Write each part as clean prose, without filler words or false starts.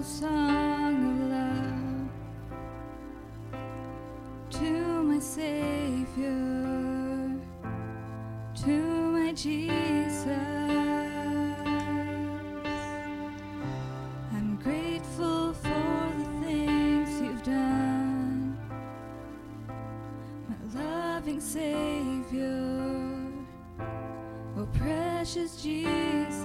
song of love to my Savior, to my Jesus. I'm grateful for the things you've done, my loving Savior, oh precious Jesus.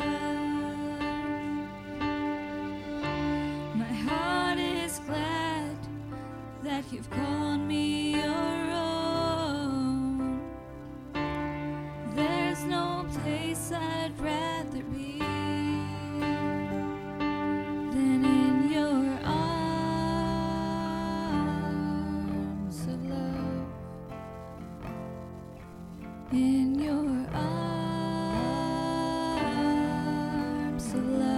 My heart is glad that you've called me your own. There's no place I'd rather be than in your arms of love, in your arms of love.